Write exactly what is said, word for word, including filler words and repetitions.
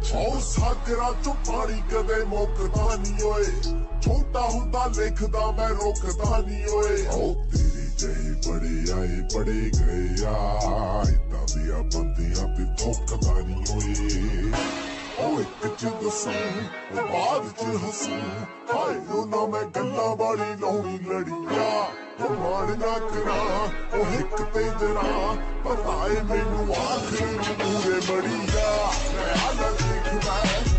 ਉਹ ਸਾਗਰਾਂ ਚੋਂ ਪਾਣੀ ਕਦੇ ਮੁੱਕਦਾ ਨੀ ਓਏ, ਛੋਟਾ ਹੁੰਦਾ ਲਿਖਦਾ ਮੈਂ ਰੁਕਦਾ ਨੀ ਓਏ। ਉਹ ਤੇਰੀ ਜਿਹੀ ਬੜੇ ਆਏ ਬੜੇ ਗਏ ਆ, ਏਦਾਂ ਦੀਆਂ ਬੰਦਿਆਂ ਤੇ ਥੁੱਕਦਾ ਨੀ ਓਏ। ਉਹ ਇੱਕ ਚ ਦੱਸੂ ਉਹ ਬਾਅਦ ਚ ਹੱਸੂ, ਹਾਏ ਉਹਨਾਂ ਮੈਂ ਗੱਲਾਂ ਵਾਲੀ ਲਾਉਣੀ ਲੜੀਆ। ਉਹ ਮਾਣ ਨਾ ਕਰਾਂ ਉਹ ਇੱਕ ਤੇ ਜਰਾ, ਪਤਾ ਏ ਮੈਨੂੰ ਆਖਰੀ ਨੂੰ ਮੂਰੇ ਬੜੀਆ। ਮੈਂ ਹਾਲ ਦੇਖਦਾ